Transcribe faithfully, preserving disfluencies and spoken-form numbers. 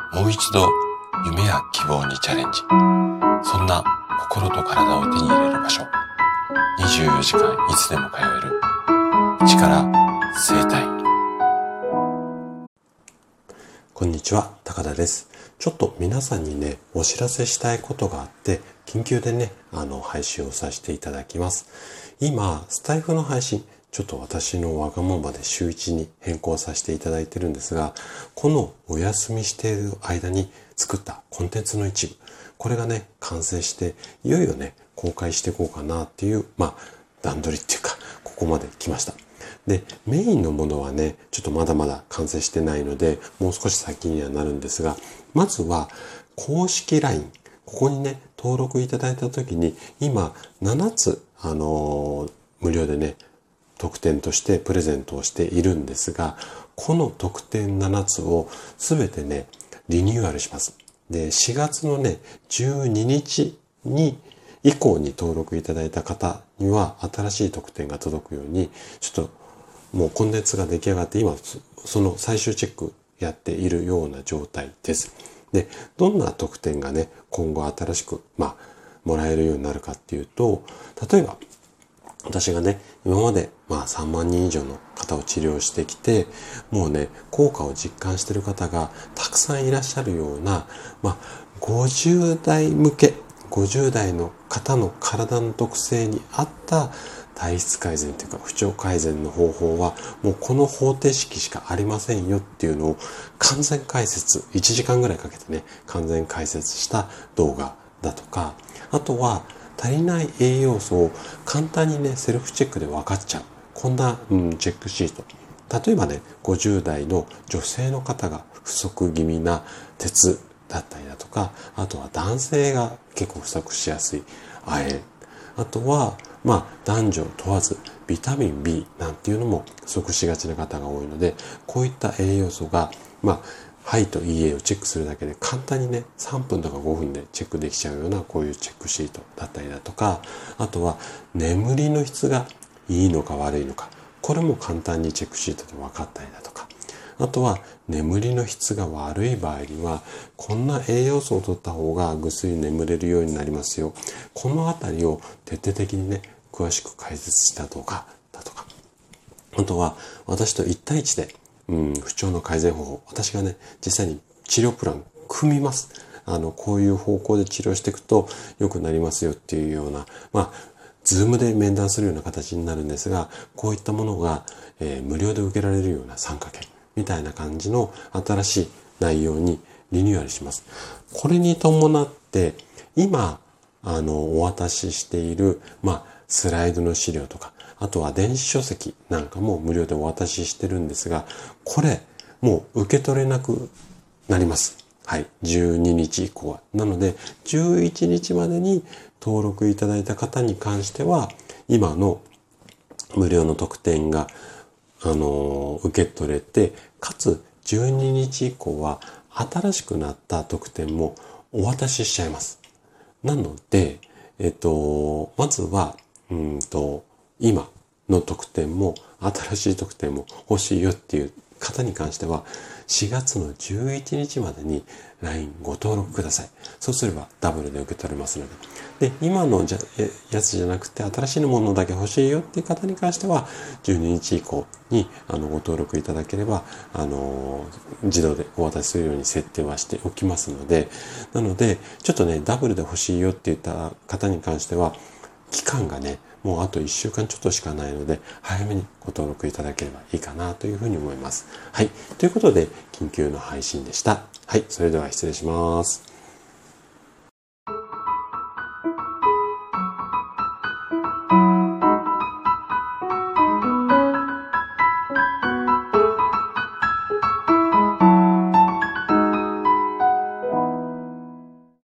もう一度夢や希望にチャレンジ。そんな心と体を手に入れる場所。にじゅうよじかんいつでも通える一から生態。 こんにちは、高田です。ちょっと皆さんにね、お知らせしたいことがあって、緊急でね、あの、配信をさせていただきます。今、スタイフの配信、ちょっと私のわがままで週いちに変更させていただいてるんですが、このお休みしている間に作ったコンテンツの一部、これがね、完成して、いよいよね、公開していこうかなっていう、まあ、段取りっていうか、ここまで来ました。で、メインのものはね、ちょっとまだまだ完成してないので、もう少し先にはなるんですが、まずは公式 ライン、ここにね、登録いただいたときに、今ななつ、あのー、無料でね、特典としてプレゼントをしているんですが、この特典ななつをすべてね、リニューアルします。で、しがつのね、じゅうににちに、以降に登録いただいた方には新しい特典が届くように、ちょっともうコンテンツが出来上がって今その最終チェックやっているような状態です。で、どんな特典がね、今後新しく、まあ、もらえるようになるかっていうと、例えば、私がね、今まで、まあさんまんにん以上の方を治療してきて、もうね、効果を実感している方がたくさんいらっしゃるような、まあ、ごじゅうだい向け、ごじゅうだいの方の体の特性に合った体質改善というか不調改善の方法はもうこの方程式しかありませんよっていうのを完全解説、いちじかんぐらいかけてね、完全解説した動画だとか、あとは足りない栄養素を簡単にね、セルフチェックで分かっちゃう。こんな、うん、チェックシート。例えばね、ごじゅうだいの女性の方が不足気味な鉄だったりだとか、あとは男性が結構不足しやすい亜鉛。あとは、まあ、男女問わずビタミン ビー なんていうのも不足しがちな方が多いので、こういった栄養素が、まあ、はいといいえをチェックするだけで簡単にね、さんぷんとかごふんでチェックできちゃうようなこういうチェックシートだったりだとか、あとは眠りの質がいいのか悪いのか、これも簡単にチェックシートで分かったりだとか、あとは眠りの質が悪い場合にはこんな栄養素を取った方がぐっすり眠れるようになりますよ。このあたりを徹底的にね、詳しく解説した動画だとか、あとは私といち対いちでうん、不調の改善方法。私がね、実際に治療プラン組みます。あの、こういう方向で治療していくと良くなりますよっていうような、まあ、ズームで面談するような形になるんですが、こういったものが、えー、無料で受けられるような参加券みたいな感じの新しい内容にリニューアルします。これに伴って、今、あの、お渡ししている、まあ、スライドの資料とか、あとは電子書籍なんかも無料でお渡ししてるんですが、これもう受け取れなくなります。はい。じゅうににち以降は。なので、じゅういちにちまでに登録いただいた方に関しては、今の無料の特典が、あの、受け取れて、かつじゅうににち以降は新しくなった特典もお渡ししちゃいます。なので、えっと、まずは、うんと、今の特典も新しい特典も欲しいよっていう方に関してはしがつのじゅういちにちまでに ライン ご登録ください。そうすればダブルで受け取れますので。で、今のじゃやつじゃなくて新しいものだけ欲しいよっていう方に関してはじゅうににち以降にあのご登録いただければあの自動でお渡しするように設定はしておきますので、なのでちょっとねダブルで欲しいよって言った方に関しては期間がねもうあといっしゅうかんちょっとしかないので、早めにご登録いただければいいかなというふうに思います。はい。ということで、緊急の配信でした。はい。それでは失礼します。